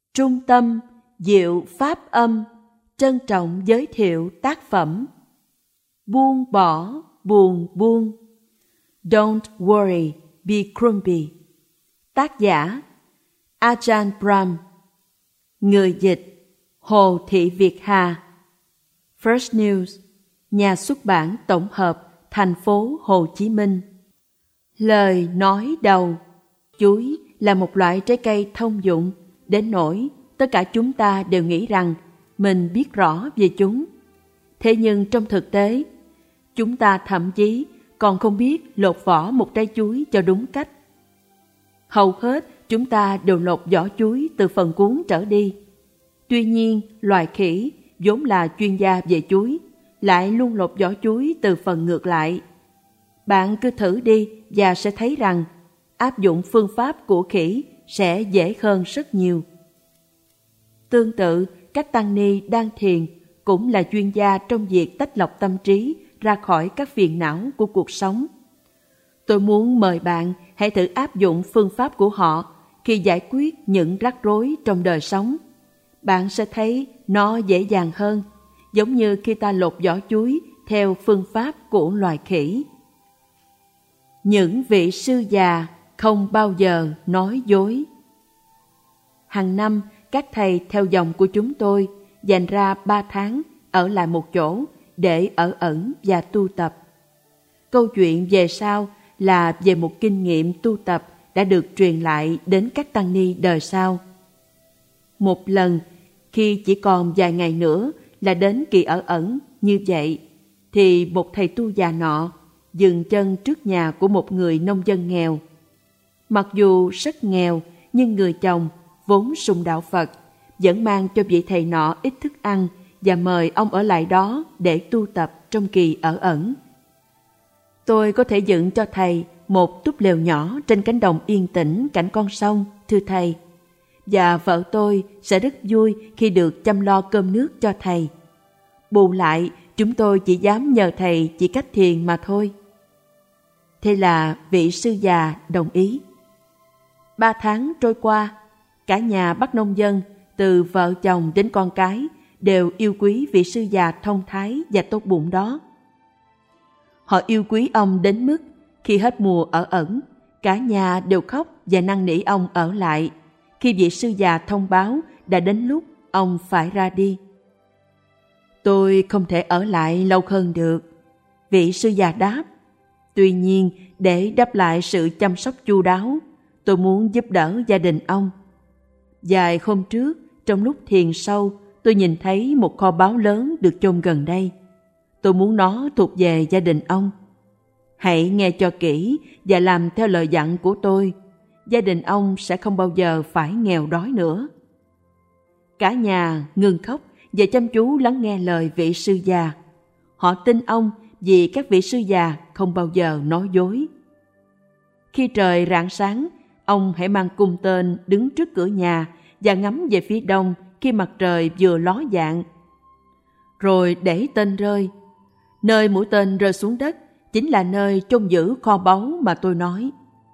Trung tâm Diệu Pháp Âm trân trọng giới thiệu tác phẩm Buông bỏ buồn buông. Don't worry, be grumpy. Tác giả Ajahn Brahm. Người dịch Hồ Thị Việt Hà. First News, nhà xuất bản tổng hợp, thành phố Hồ Chí Minh. Lời nói đầu. Chuối là một loại trái cây thông dụng đến nỗi tất cả chúng ta đều nghĩ rằng mình biết rõ về chúng. Thế nhưng trong thực tế, chúng ta thậm chí còn không biết lột vỏ một trái chuối cho đúng cách. Hầu hết chúng ta đều lột vỏ chuối từ phần cuống trở đi. Tuy nhiên, loài khỉ vốn là chuyên gia về chuối lại luôn lột vỏ chuối từ phần ngược lại. Bạn cứ thử đi và sẽ thấy rằng áp dụng phương pháp của khỉ sẽ dễ hơn rất nhiều. Tương tự, các tăng ni đang thiền cũng là chuyên gia trong việc tách lọc tâm trí ra khỏi các phiền não của cuộc sống. Tôi muốn mời bạn hãy thử áp dụng phương pháp của họ khi giải quyết những rắc rối trong đời sống. Bạn sẽ thấy nó dễ dàng hơn, giống như khi ta lột vỏ chuối theo phương pháp của loài khỉ. Những vị sư già không bao giờ nói dối. Hàng năm, các thầy theo dòng của chúng tôi dành ra 3 tháng ở lại một chỗ để ở ẩn và tu tập. Câu chuyện về sau là về một kinh nghiệm tu tập đã được truyền lại đến các tăng ni đời sau. Một lần, khi chỉ còn vài ngày nữa là đến kỳ ở ẩn như vậy, thì một thầy tu già nọ dừng chân trước nhà của một người nông dân nghèo. Mặc dù rất nghèo, nhưng người chồng vốn sùng đạo Phật vẫn mang cho vị thầy nọ ít thức ăn và mời ông ở lại đó để tu tập trong kỳ ở ẩn. Tôi có thể dựng cho thầy một túp lều nhỏ trên cánh đồng yên tĩnh cạnh con sông, thưa thầy. Và vợ tôi sẽ rất vui khi được chăm lo cơm nước cho thầy. Bù lại, chúng tôi chỉ dám nhờ thầy chỉ cách thiền mà thôi. Thế là vị sư già đồng ý. 3 tháng trôi qua, cả nhà bác nông dân, từ vợ chồng đến con cái, đều yêu quý vị sư già thông thái và tốt bụng đó. Họ yêu quý ông đến mức khi hết mùa ở ẩn, cả nhà đều khóc và năn nỉ ông ở lại khi vị sư già thông báo đã đến lúc ông phải ra đi. Tôi không thể ở lại lâu hơn được, vị sư già đáp. Tuy nhiên, để đáp lại sự chăm sóc chu đáo, tôi muốn giúp đỡ gia đình ông. Vài hôm trước, trong lúc thiền sâu, tôi nhìn thấy một kho báu lớn được chôn gần đây. Tôi muốn nó thuộc về gia đình ông. Hãy nghe cho kỹ và làm theo lời dặn của tôi. Gia đình ông sẽ không bao giờ phải nghèo đói nữa. Cả nhà ngừng khóc và chăm chú lắng nghe lời vị sư già. Họ tin ông vì các vị sư già không bao giờ nói dối. Khi trời rạng sáng, ông hãy mang cung tên đứng trước cửa nhà và ngắm về phía đông khi mặt trời vừa ló dạng. Rồi để tên rơi. Nơi mũi tên rơi xuống đất chính là nơi chôn giữ kho báu mà tôi nói.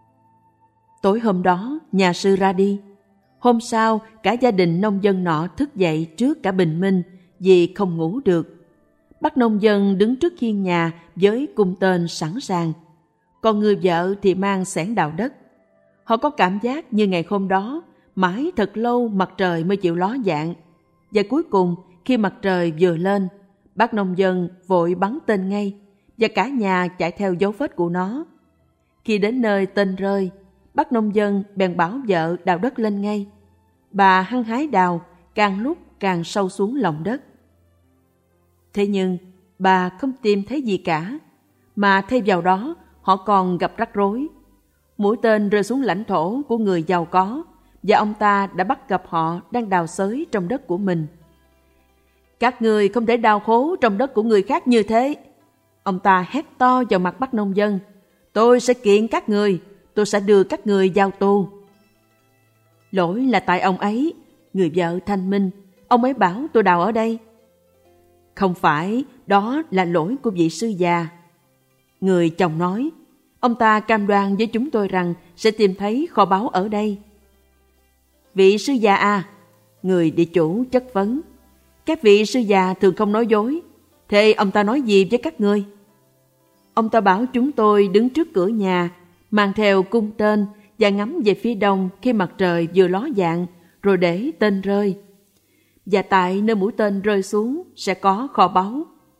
Tối hôm đó, nhà sư ra đi. Hôm sau, cả gia đình nông dân nọ thức dậy trước cả bình minh vì không ngủ được. Bác nông dân đứng trước hiên nhà với cung tên sẵn sàng. Còn người vợ thì mang xẻng đào đất. Họ có cảm giác như ngày hôm đó, mãi thật lâu mặt trời mới chịu ló dạng. Và cuối cùng, khi mặt trời vừa lên, bác nông dân vội bắn tên ngay, và cả nhà chạy theo dấu vết của nó. Khi đến nơi tên rơi, bác nông dân bèn bảo vợ đào đất lên ngay. Bà hăng hái đào, càng lúc càng sâu xuống lòng đất. Thế nhưng, bà không tìm thấy gì cả, mà thay vào đó, họ còn gặp rắc rối. Mũi tên rơi xuống lãnh thổ của người giàu có, và ông ta đã bắt gặp họ đang đào xới trong đất của mình. Các người không thể đào hố trong đất của người khác như thế. Ông ta hét to vào mặt bác nông dân. Tôi sẽ kiện các người, tôi sẽ đưa các người vào tù. Lỗi là tại ông ấy, người vợ thanh minh. Ông ấy bảo tôi đào ở đây. Không phải, đó là lỗi của vị sư già. Người chồng nói, ông ta cam đoan với chúng tôi rằng sẽ tìm thấy kho báu ở đây. Vị sư già à, Người địa chủ chất vấn. Các vị sư già thường không nói dối. Thế ông ta nói gì với các ngươi? Ông ta bảo chúng tôi đứng trước cửa nhà, mang theo cung tên và ngắm về phía đông khi mặt trời vừa ló dạng, rồi để tên rơi. Và tại nơi mũi tên rơi xuống sẽ có kho báu.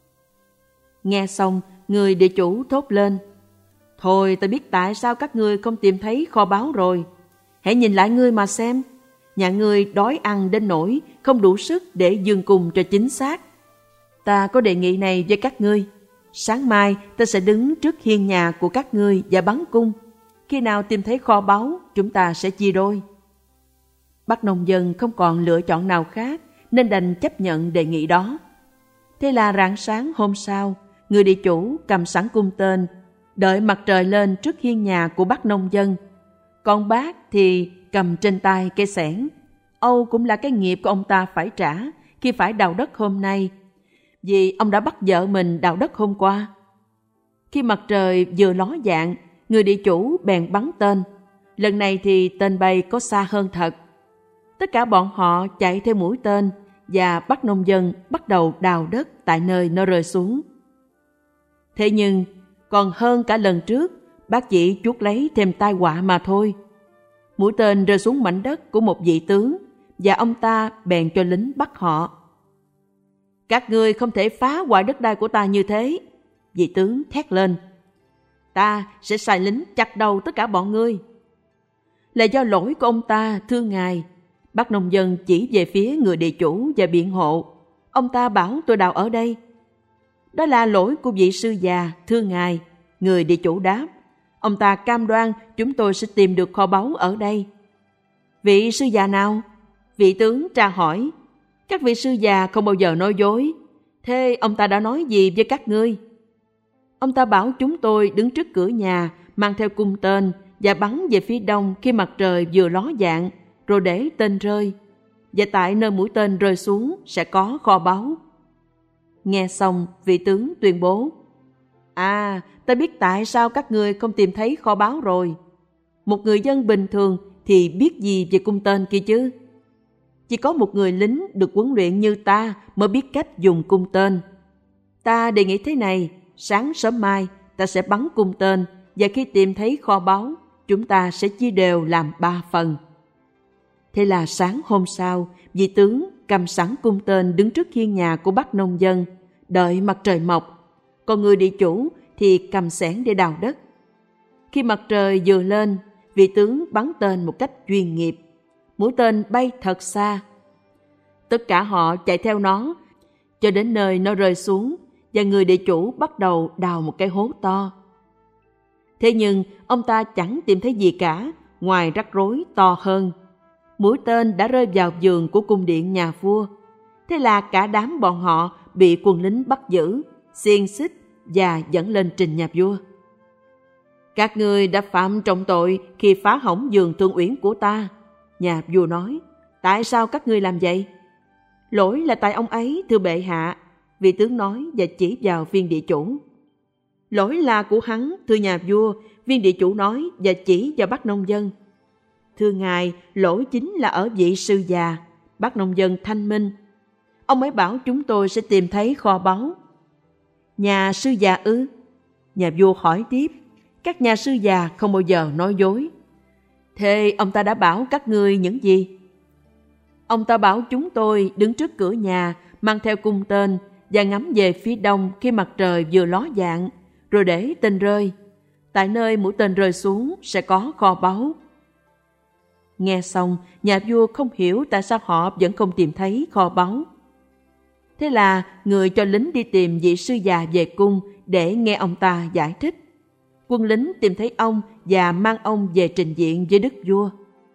Nghe xong, người địa chủ thốt lên. Thôi ta biết tại sao các ngươi không tìm thấy kho báu rồi. Hãy nhìn lại ngươi mà xem. Nhà ngươi đói ăn đến nỗi không đủ sức để dương cung cho chính xác. Ta có đề nghị này với các ngươi. Sáng mai ta sẽ đứng trước hiên nhà của các ngươi và bắn cung. Khi nào tìm thấy kho báu, chúng ta sẽ chia đôi. Bác nông dân không còn lựa chọn nào khác nên đành chấp nhận đề nghị đó. Thế là rạng sáng hôm sau, người địa chủ cầm sẵn cung tên, đợi mặt trời lên trước hiên nhà của bác nông dân. Còn bác thì cầm trên tay cây xẻng. Âu cũng là cái nghiệp của ông ta phải trả khi phải đào đất hôm nay, vì ông đã bắt vợ mình đào đất hôm qua. Khi mặt trời vừa ló dạng, người địa chủ bèn bắn tên. Lần này thì tên bay có xa hơn thật. Tất cả bọn họ chạy theo mũi tên và bác nông dân bắt đầu đào đất tại nơi nó rơi xuống. Thế nhưng, còn hơn cả lần trước, bác chỉ chuốc lấy thêm tai họa mà thôi. Mũi tên rơi xuống mảnh đất của một vị tướng và ông ta bèn cho lính bắt họ. Các ngươi không thể phá hoại đất đai của ta như thế, vị tướng thét lên. Ta sẽ sai lính chặt đầu tất cả bọn ngươi. Là do lỗi của ông ta, thưa ngài. Bác nông dân chỉ về phía người địa chủ và biện hộ. Ông ta bảo tôi đào ở đây. Đó là lỗi của vị sư già, thưa ngài. Người địa chủ đáp. Ông ta cam đoan chúng tôi sẽ tìm được kho báu ở đây. Vị sư già nào? Vị tướng tra hỏi. Các vị sư già không bao giờ nói dối. Thế ông ta đã nói gì với các ngươi? Ông ta bảo chúng tôi đứng trước cửa nhà, mang theo cung tên và bắn về phía đông khi mặt trời vừa ló dạng, rồi để tên rơi. Và tại nơi mũi tên rơi xuống sẽ có kho báu. Nghe xong, vị tướng tuyên bố. Ta biết tại sao các ngươi không tìm thấy kho báu rồi. Một người dân bình thường thì biết gì về cung tên kia chứ? Chỉ có một người lính được huấn luyện như ta mới biết cách dùng cung tên. Ta đề nghị thế này, sáng sớm mai ta sẽ bắn cung tên và khi tìm thấy kho báu, chúng ta sẽ chia đều làm 3 phần. Thế là sáng hôm sau, vị tướng cầm sẵn cung tên đứng trước hiên nhà của bác nông dân, đợi mặt trời mọc. Còn người địa chủ thì cầm xẻng để đào đất. Khi mặt trời vừa lên, vị tướng bắn tên một cách chuyên nghiệp. Mũi tên bay thật xa. Tất cả họ chạy theo nó, cho đến nơi nó rơi xuống, và người địa chủ bắt đầu đào một cái hố to. Thế nhưng, ông ta chẳng tìm thấy gì cả, ngoài rắc rối to hơn. Mũi tên đã rơi vào vườn của cung điện nhà vua. Thế là cả đám bọn họ bị quân lính bắt giữ, xiên xích và dẫn lên trình nhà vua. Các ngươi đã phạm trọng tội khi phá hỏng vườn Thương Uyển của ta. Nhà vua nói, tại sao các ngươi làm vậy? Lỗi là tại ông ấy, thưa bệ hạ, vị tướng nói và chỉ vào viên địa chủ. Lỗi là của hắn, thưa nhà vua, viên địa chủ nói và chỉ vào bác nông dân. Thưa ngài, lỗi chính là ở vị sư già, bác nông dân thanh minh. Ông ấy bảo chúng tôi sẽ tìm thấy kho báu. Nhà sư già ư? Nhà vua hỏi tiếp. Các nhà sư già không bao giờ nói dối. Thế ông ta đã bảo các ngươi những gì? Ông ta bảo chúng tôi đứng trước cửa nhà, mang theo cung tên và ngắm về phía đông khi mặt trời vừa ló dạng, rồi để tên rơi. Tại nơi mũi tên rơi xuống sẽ có kho báu. Nghe xong, nhà vua không hiểu tại sao họ vẫn không tìm thấy kho báu. Thế là người cho lính đi tìm vị sư già về cung để nghe ông ta giải thích. Quân lính tìm thấy ông và mang ông về trình diện với đức vua.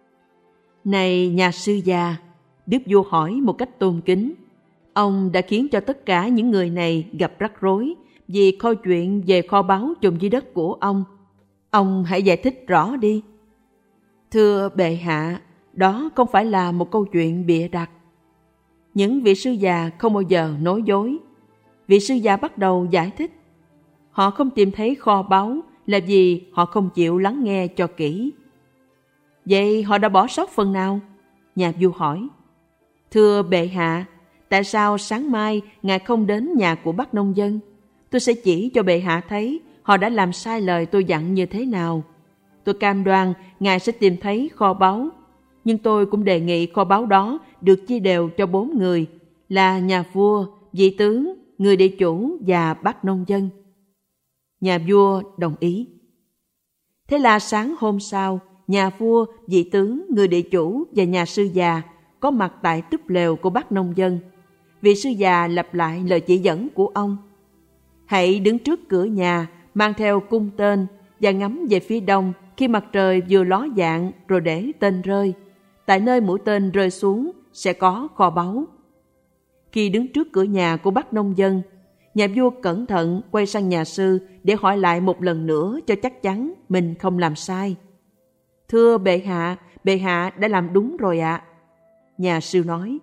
Này nhà sư già, đức vua hỏi một cách tôn kính. Ông đã khiến cho tất cả những người này gặp rắc rối vì câu chuyện về kho báu chôn dưới đất của ông. Ông hãy giải thích rõ đi. Thưa bệ hạ, đó không phải là một câu chuyện bịa đặt. Những vị sư già không bao giờ nói dối. Vị sư già bắt đầu giải thích. Họ không tìm thấy kho báu là vì họ không chịu lắng nghe cho kỹ. Vậy họ đã bỏ sót phần nào? Nhà vua hỏi. Thưa bệ hạ, tại sao sáng mai ngài không đến nhà của bác nông dân? Tôi sẽ chỉ cho bệ hạ thấy họ đã làm sai lời tôi dặn như thế nào. Tôi cam đoan ngài sẽ tìm thấy kho báu. Nhưng tôi cũng đề nghị kho báu đó được chia đều cho 4 người, là nhà vua, vị tướng, người địa chủ và bác nông dân. Nhà vua đồng ý. Thế là sáng hôm sau, nhà vua, vị tướng, người địa chủ và nhà sư già có mặt tại túp lều của bác nông dân. Vị sư già lặp lại lời chỉ dẫn của ông. Hãy đứng trước cửa nhà, mang theo cung tên và ngắm về phía đông khi mặt trời vừa ló dạng rồi để tên rơi. Tại nơi mũi tên rơi xuống sẽ có kho báu. Khi đứng trước cửa nhà của bác nông dân, nhà vua cẩn thận quay sang nhà sư để hỏi lại một lần nữa cho chắc chắn mình không làm sai. Thưa bệ hạ đã làm đúng rồi ạ. Nhà sư nói.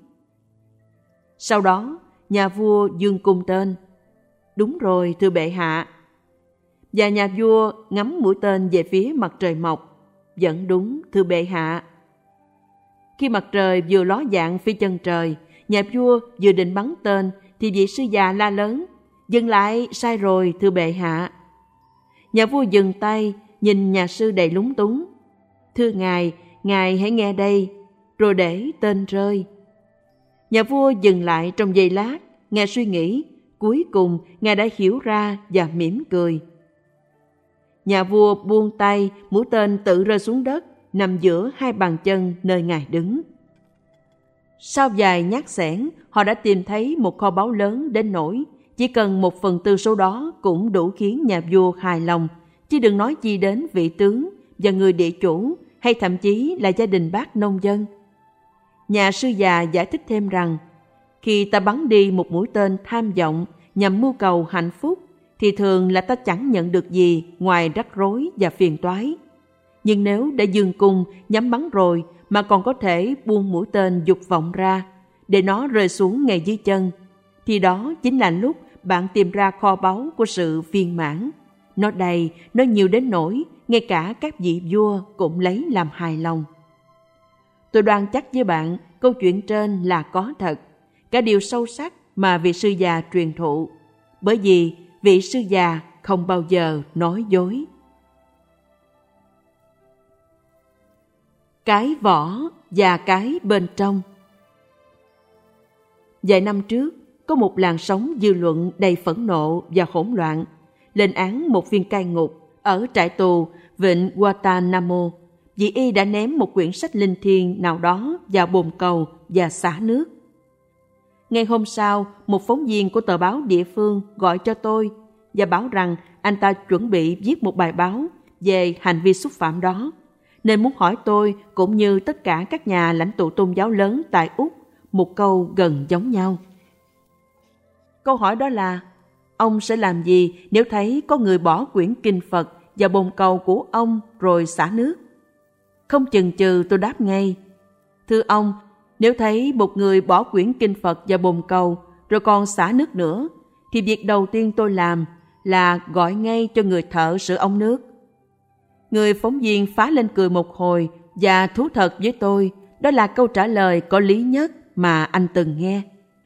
Sau đó, nhà vua giương cung tên. Đúng rồi, thưa bệ hạ. Và nhà vua ngắm mũi tên về phía mặt trời mọc. Vẫn đúng, thưa bệ hạ. Khi mặt trời vừa ló dạng phía chân trời, nhà vua vừa định bắn tên thì vị sư già la lớn. Dừng lại, sai rồi, thưa bệ hạ. Nhà vua dừng tay, nhìn nhà sư đầy lúng túng. Thưa ngài hãy nghe đây, rồi để tên rơi. Nhà vua dừng lại trong giây lát, ngài suy nghĩ. Cuối cùng, ngài đã hiểu ra và mỉm cười. Nhà vua buông tay, mũi tên tự rơi xuống đất, nằm giữa 2 bàn chân nơi ngài đứng. Sau vài nhát xẻng, họ đã tìm thấy một kho báu lớn đến nỗi chỉ cần 1/4 số đó cũng đủ khiến nhà vua hài lòng, chứ đừng nói chi đến vị tướng và người địa chủ hay thậm chí là gia đình bác nông dân. Nhà sư già giải thích thêm rằng, khi ta bắn đi một mũi tên tham vọng nhằm mưu cầu hạnh phúc, thì thường là ta chẳng nhận được gì ngoài rắc rối và phiền toái. Nhưng nếu đã dừng cung nhắm bắn rồi mà còn có thể buông mũi tên dục vọng ra, để nó rơi xuống ngay dưới chân, thì đó chính là lúc bạn tìm ra kho báu của sự viên mãn. Nó đầy, nó nhiều đến nỗi ngay cả các vị vua cũng lấy làm hài lòng. Tôi đoan chắc với bạn, câu chuyện trên là có thật, cả điều sâu sắc mà vị sư già truyền thụ, bởi vì vị sư già không bao giờ nói dối. Cái vỏ và cái bên trong. Vài năm trước, có một làn sóng dư luận đầy phẫn nộ và hỗn loạn lên án một viên cai ngục ở trại tù vịnh Guantanamo vì y đã ném một quyển sách linh thiêng nào đó vào bồn cầu và xả nước. Ngày hôm sau, một phóng viên của tờ báo địa phương gọi cho tôi và bảo rằng anh ta chuẩn bị viết một bài báo về hành vi xúc phạm đó, nên muốn hỏi tôi cũng như tất cả các nhà lãnh tụ tôn giáo lớn tại Úc một câu gần giống nhau. Câu hỏi đó là, ông sẽ làm gì nếu thấy có người bỏ quyển kinh Phật vào bồn cầu của ông rồi xả nước? Không chần chừ tôi đáp ngay, thưa ông, nếu thấy một người bỏ quyển kinh Phật vào bồn cầu rồi còn xả nước nữa, thì việc đầu tiên tôi làm là gọi ngay cho người thợ sửa ống nước. Người phóng viên phá lên cười một hồi và thú thật với tôi đó là câu trả lời có lý nhất mà anh từng nghe.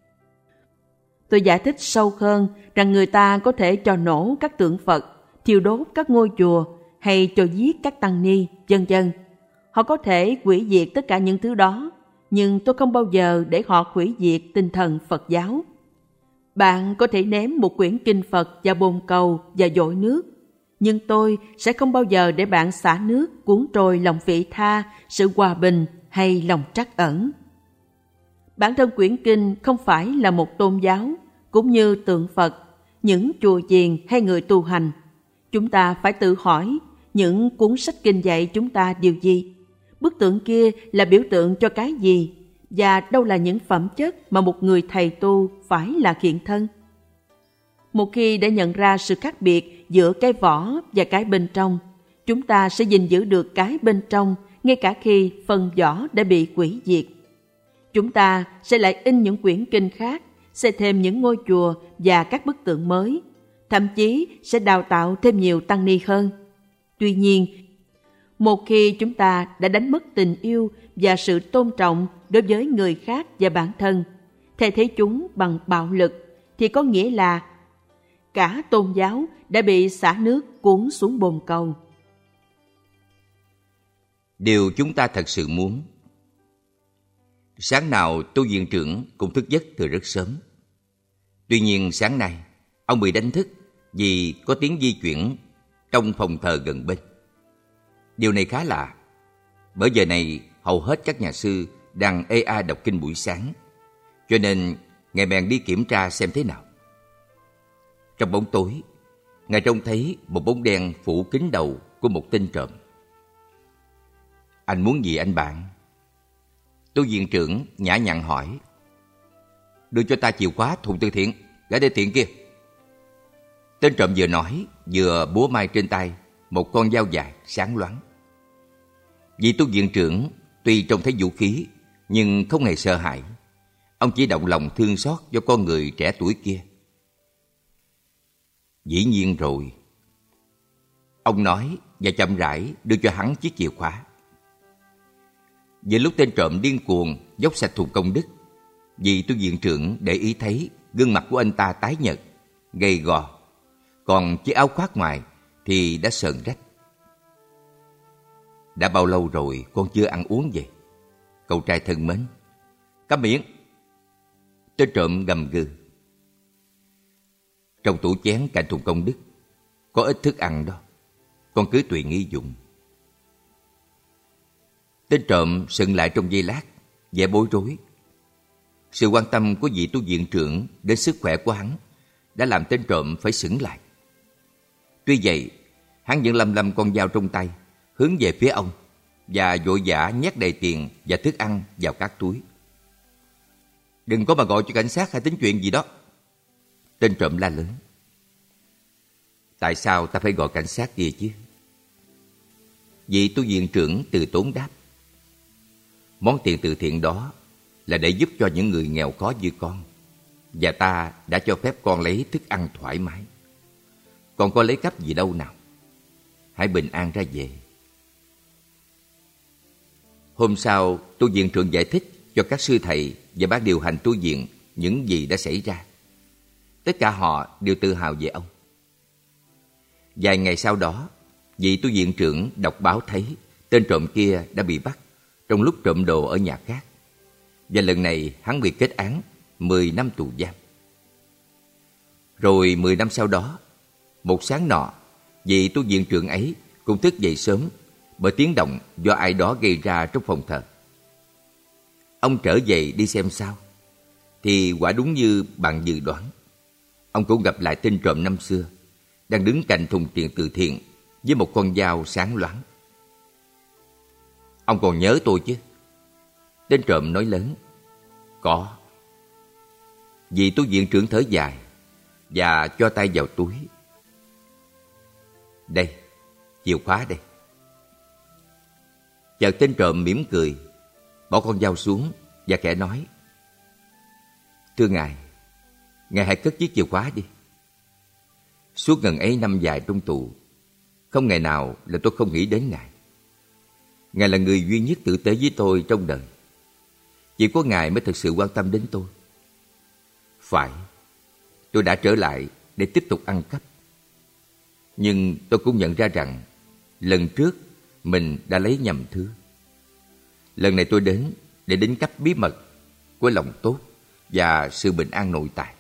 Tôi giải thích sâu hơn rằng người ta có thể cho nổ các tượng Phật, thiêu đốt các ngôi chùa hay cho giết các tăng ni, vân vân. Họ có thể hủy diệt tất cả những thứ đó, nhưng tôi không bao giờ để họ hủy diệt tinh thần Phật giáo. Bạn có thể ném một quyển kinh Phật vào bồn cầu và dội nước, nhưng tôi sẽ không bao giờ để bạn xả nước cuốn trôi lòng vị tha, sự hòa bình hay lòng trắc ẩn. Bản thân quyển kinh không phải là một tôn giáo, cũng như tượng Phật, những chùa chiền hay người tu hành. Chúng ta phải tự hỏi, những cuốn sách kinh dạy chúng ta điều gì? Bức tượng kia là biểu tượng cho cái gì? Và đâu là những phẩm chất mà một người thầy tu phải là hiện thân? Một khi đã nhận ra sự khác biệt giữa cái vỏ và cái bên trong, chúng ta sẽ gìn giữ được cái bên trong ngay cả khi phần vỏ đã bị hủy diệt. Chúng ta sẽ lại in những quyển kinh khác, xây thêm những ngôi chùa và các bức tượng mới, thậm chí sẽ đào tạo thêm nhiều tăng ni hơn. Tuy nhiên, một khi chúng ta đã đánh mất tình yêu và sự tôn trọng đối với người khác và bản thân, thay thế chúng bằng bạo lực, thì có nghĩa là cả tôn giáo đã bị xả nước cuốn xuống bồn cầu. Điều chúng ta thật sự muốn. Sáng nào tu viện trưởng cũng thức giấc từ rất sớm. Tuy nhiên sáng nay, ông bị đánh thức vì có tiếng di chuyển trong phòng thờ gần bên. Điều này khá lạ, bởi giờ này hầu hết các nhà sư đang ê a đọc kinh buổi sáng, cho nên Ngài bèn đi kiểm tra xem thế nào. Trong bóng tối, Ngài trông thấy một bóng đen phủ kín đầu của một tên trộm. Anh muốn gì anh bạn? Tu viện trưởng nhã nhặn hỏi. Đưa cho ta chìa khóa thùng từ thiện, gã đê tiện kia. Tên trộm vừa nói, vừa búa mai trên tay một con dao dài sáng loáng. Vị tu viện trưởng tuy trông thấy vũ khí, nhưng không hề sợ hãi. Ông chỉ động lòng thương xót cho con người trẻ tuổi kia. Dĩ nhiên rồi. Ông nói và chậm rãi đưa cho hắn chiếc chìa khóa. Giữa lúc tên trộm điên cuồng dốc sạch thùng công đức, vị tu viện trưởng để ý thấy gương mặt của anh ta tái nhợt, gầy gò, còn chiếc áo khoác ngoài thì đã sờn rách. Đã bao lâu rồi con chưa ăn uống vậy? Cậu trai thân mến. Câm miệng! Tên trộm gầm gừ. Trong tủ chén cạnh thùng công đức có ít thức ăn đó, con cứ tùy nghi dụng. Tên trộm sững lại trong giây lát, vẻ bối rối. Sự quan tâm của vị tu viện trưởng đến sức khỏe của hắn đã làm tên trộm phải sững lại. Tuy vậy, hắn vẫn lăm lăm con dao trong tay, hướng về phía ông và vội vã nhét đầy tiền và thức ăn vào các túi. Đừng có mà gọi cho cảnh sát hay tính chuyện gì đó. Tên trộm la lớn. Tại sao ta phải gọi cảnh sát kia chứ? Vị tu viện trưởng từ tốn đáp. Món tiền từ thiện đó là để giúp cho những người nghèo khó như con, và ta đã cho phép con lấy thức ăn thoải mái. Con có lấy cắp gì đâu nào. Hãy bình an ra về. Hôm sau, tu viện trưởng giải thích cho các sư thầy và ban điều hành tu viện những gì đã xảy ra. Tất cả họ đều tự hào về ông. Vài ngày sau đó, vị tu viện trưởng đọc báo thấy tên trộm kia đã bị bắt trong lúc trộm đồ ở nhà khác, và lần này hắn bị kết án 10 năm tù giam. Rồi 10 năm sau đó, một sáng nọ, vị tu viện trưởng ấy cũng thức dậy sớm bởi tiếng động do ai đó gây ra trong phòng thờ. Ông trở về đi xem sao, thì quả đúng như bạn dự đoán. Ông cũng gặp lại tên trộm năm xưa, đang đứng cạnh thùng tiền từ thiện với một con dao sáng loáng. Ông còn nhớ tôi chứ? Tên trộm nói lớn. Có. Vị tu viện trưởng thở dài và cho tay vào túi. Đây, chìa khóa đây. Chợt tên trộm mỉm cười, bỏ con dao xuống và khẽ nói. Thưa ngài, ngài hãy cất chiếc chìa khóa đi. Suốt ngần ấy năm dài trong tù, không ngày nào là tôi không nghĩ đến ngài. Ngài là người duy nhất tử tế với tôi trong đời. Chỉ có ngài mới thực sự quan tâm đến tôi. Phải, tôi đã trở lại để tiếp tục ăn cắp. Nhưng tôi cũng nhận ra rằng lần trước mình đã lấy nhầm thứ. Lần này tôi đến để đánh cắp bí mật của lòng tốt và sự bình an nội tại.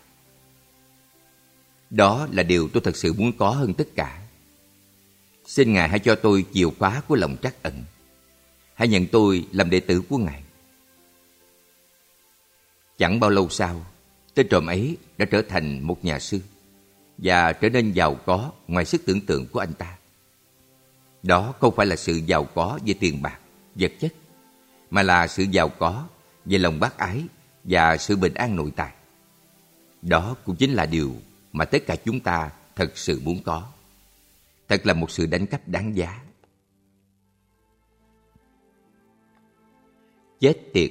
Đó là điều tôi thật sự muốn có hơn tất cả. Xin ngài hãy cho tôi chìa khóa của lòng trắc ẩn. Hãy nhận tôi làm đệ tử của ngài. Chẳng bao lâu sau, tên trộm ấy đã trở thành một nhà sư và trở nên giàu có ngoài sức tưởng tượng của anh ta. Đó không phải là sự giàu có về tiền bạc, vật chất, mà là sự giàu có về lòng bác ái và sự bình an nội tại. Đó cũng chính là điều mà tất cả chúng ta thật sự muốn có. Thật là một sự đánh cắp đáng giá. Chết tiệt!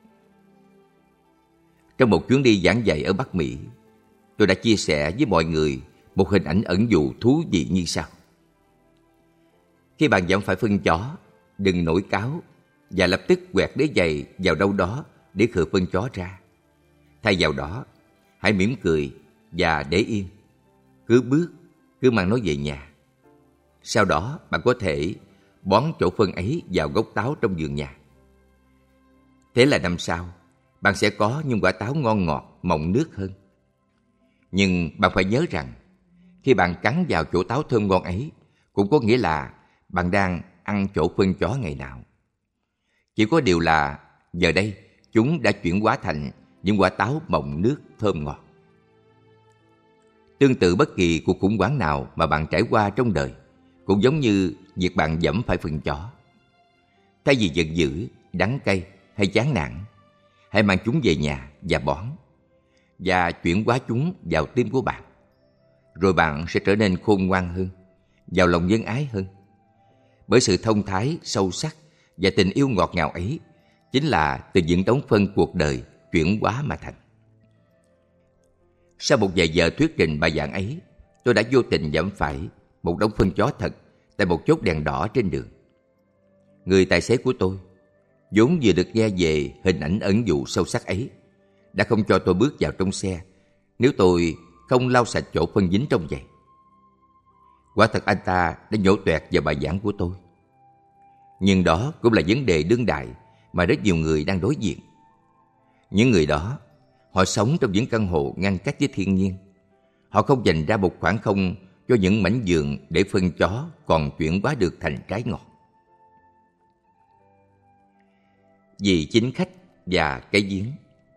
Trong một chuyến đi giảng dạy ở Bắc Mỹ, tôi đã chia sẻ với mọi người một hình ảnh ẩn dụ thú vị như sau. Khi bạn dẫm phải phân chó, đừng nổi cáu, và lập tức quẹt đế giày vào đâu đó để khử phân chó ra. Thay vào đó, hãy mỉm cười và để yên. Cứ bước, cứ mang nó về nhà. Sau đó bạn có thể bón chỗ phân ấy vào gốc táo trong vườn nhà. Thế là năm sau, bạn sẽ có những quả táo ngon ngọt, mọng nước hơn. Nhưng bạn phải nhớ rằng, khi bạn cắn vào chỗ táo thơm ngon ấy, cũng có nghĩa là bạn đang ăn chỗ phân chó ngày nào. Chỉ có điều là giờ đây chúng đã chuyển hóa thành những quả táo mọng nước thơm ngọt. Tương tự bất kỳ cuộc khủng hoảng nào mà bạn trải qua trong đời cũng giống như việc bạn dẫm phải phân chó. Thay vì giận dữ, đắng cay hay chán nản, hãy mang chúng về nhà và bón và chuyển hóa chúng vào tim của bạn. Rồi bạn sẽ trở nên khôn ngoan hơn, giàu lòng nhân ái hơn. Bởi sự thông thái, sâu sắc và tình yêu ngọt ngào ấy chính là từ những đống phân cuộc đời chuyển hóa mà thành. Sau một vài giờ thuyết trình bài giảng ấy, tôi đã vô tình dẫm phải một đống phân chó thật tại một chốt đèn đỏ trên đường. Người tài xế của tôi, vốn vừa được nghe về hình ảnh ẩn dụ sâu sắc ấy, đã không cho tôi bước vào trong xe nếu tôi không lau sạch chỗ phân dính trong giày. Quả thật anh ta đã nhổ toẹt vào bài giảng của tôi. Nhưng đó cũng là vấn đề đương đại mà rất nhiều người đang đối diện. Những người đó, họ sống trong những căn hộ ngăn cách với thiên nhiên. Họ không dành ra một khoảng không cho những mảnh vườn để phân chó còn chuyển hóa được thành trái ngọt. Vì chính khách và cái giếng.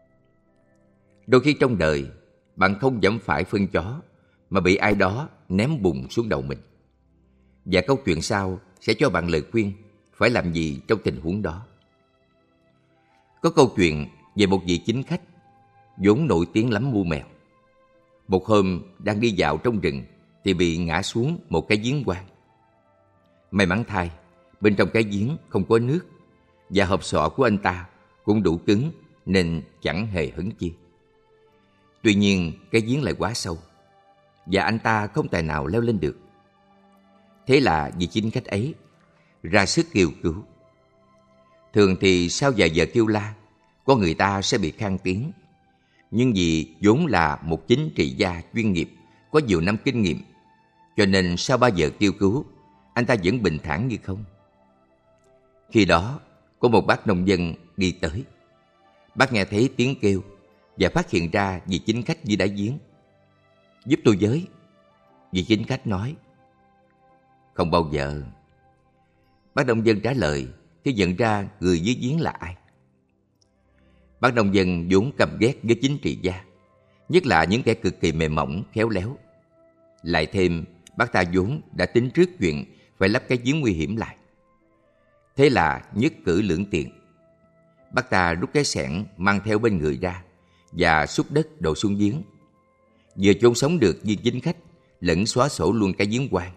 Đôi khi trong đời, bạn không dẫm phải phân chó mà bị ai đó ném bùn xuống đầu mình. Và câu chuyện sau sẽ cho bạn lời khuyên phải làm gì trong tình huống đó. Có câu chuyện về một vị chính khách vốn nổi tiếng lắm mưu mèo. Một hôm đang đi dạo trong rừng thì bị ngã xuống một cái giếng hoang. May mắn thay, bên trong cái giếng không có nước và hộp sọ của anh ta cũng đủ cứng nên chẳng hề hấn chi. Tuy nhiên cái giếng lại quá sâu và anh ta không tài nào leo lên được. Thế là vị chính khách ấy ra sức kêu cứu. Thường thì sau vài giờ kêu la, con người ta sẽ bị khan tiếng. Nhưng vì vốn là một chính trị gia chuyên nghiệp có nhiều năm kinh nghiệm, cho nên sau 3 giờ kêu cứu, anh ta vẫn bình thản như không. Khi đó, có một bác nông dân đi tới. Bác nghe thấy tiếng kêu và phát hiện ra vị chính khách dưới đáy giếng. Giúp tôi với, vị chính khách nói. Không bao giờ. Bác nông dân trả lời khi nhận ra người dưới giếng là ai. Bác nông dân vốn căm ghét với chính trị gia, nhất là những kẻ cực kỳ mềm mỏng, khéo léo. Lại thêm, bác ta vốn đã tính trước chuyện phải lắp cái giếng nguy hiểm lại. Thế là nhất cử lưỡng tiện. Bác ta rút cái xẻng mang theo bên người ra và xúc đất đổ xuống giếng. Vừa chôn sống được viên chính khách, lẫn xóa sổ luôn cái giếng hoang.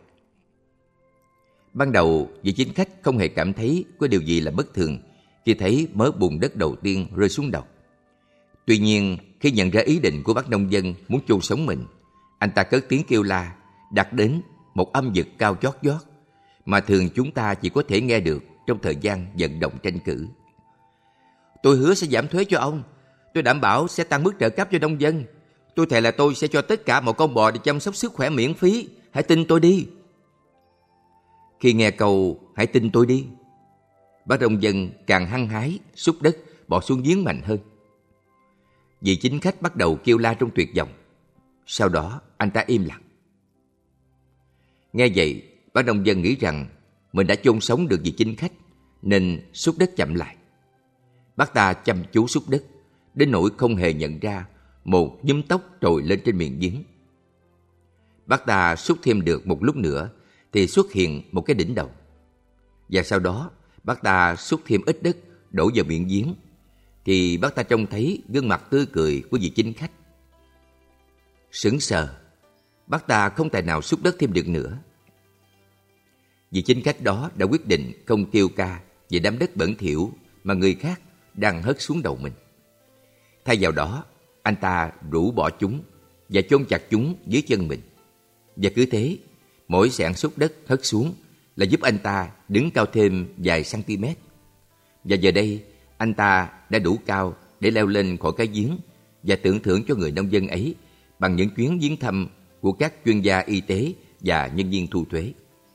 Ban đầu, vị chính khách không hề cảm thấy có điều gì là bất thường khi thấy mớ bùn đất đầu tiên rơi xuống đầu. Tuy nhiên, khi nhận ra ý định của bác nông dân muốn chôn sống mình, anh ta cất tiếng kêu la, đạt đến một âm vực cao chót vót mà thường chúng ta chỉ có thể nghe được trong thời gian vận động tranh cử. Tôi hứa sẽ giảm thuế cho ông. Tôi đảm bảo sẽ tăng mức trợ cấp cho nông dân. Tôi thề là tôi sẽ cho tất cả một con bò để chăm sóc sức khỏe miễn phí. Hãy tin tôi đi. Khi nghe câu hãy tin tôi đi, bác nông dân càng hăng hái xúc đất bỏ xuống giếng mạnh hơn. Vị chính khách bắt đầu kêu la trong tuyệt vọng. Sau đó anh ta im lặng. Nghe vậy, bác nông dân nghĩ rằng mình đã chôn sống được vị chính khách nên xúc đất chậm lại. Bác ta chăm chú xúc đất đến nỗi không hề nhận ra một nhúm tóc trồi lên trên miệng giếng. Bác ta xúc thêm được một lúc nữa thì xuất hiện một cái đỉnh đầu. Và sau đó bác ta xúc thêm ít đất đổ vào miệng giếng thì bác ta trông thấy gương mặt tươi cười của vị chính khách. Sững sờ, bác ta không tài nào xúc đất thêm được nữa. Vị chính khách đó đã quyết định không kêu ca về đám đất bẩn thỉu mà người khác đang hất xuống đầu mình. Thay vào đó, anh ta rũ bỏ chúng và chôn chặt chúng dưới chân mình. Và cứ thế, mỗi xẻng xúc đất hất xuống là giúp anh ta đứng cao thêm vài cm. Và giờ đây, anh ta đã đủ cao để leo lên khỏi cái giếng và tưởng thưởng cho người nông dân ấy bằng những chuyến viếng thăm của các chuyên gia y tế và nhân viên thu thuế.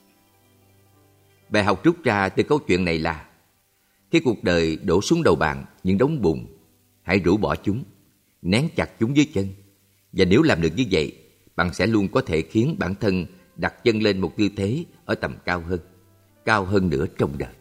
Bài học rút ra từ câu chuyện này là khi cuộc đời đổ xuống đầu bạn những đống bùn, hãy rũ bỏ chúng, nén chặt chúng dưới chân. Và nếu làm được như vậy, bạn sẽ luôn có thể khiến bản thân đặt chân lên một tư thế ở tầm cao hơn nữa trong đời.